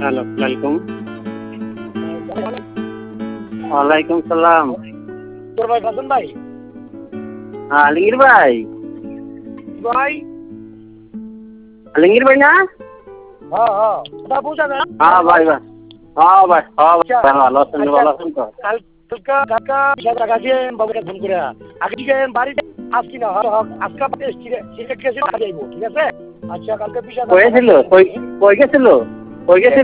Hello, ওয়ালাইকুম। ওয়ালাইকুম সালাম। তোর ভাই বাজন ভাই? আলমগীর ভাই? ভাই? আলমগীর ভাই না? হ্যাঁ, হ্যাঁ। কথা বুঝা না? হ্যাঁ ভাই, ভাই। হ্যাঁ ভাই, হ্যাঁ ভাই, ভালো আছেন, ভালো আছেন তো? কালকা টাকা দিয়ে বাবুকে ফোন করে আগে থেকে বাড়িতে আসছি না আজকে সিলেক্ট কেসে যাইব, ঠিক আছে? আচ্ছা কালকে কই গেছিল? কই গেছিল? কই গেছিল?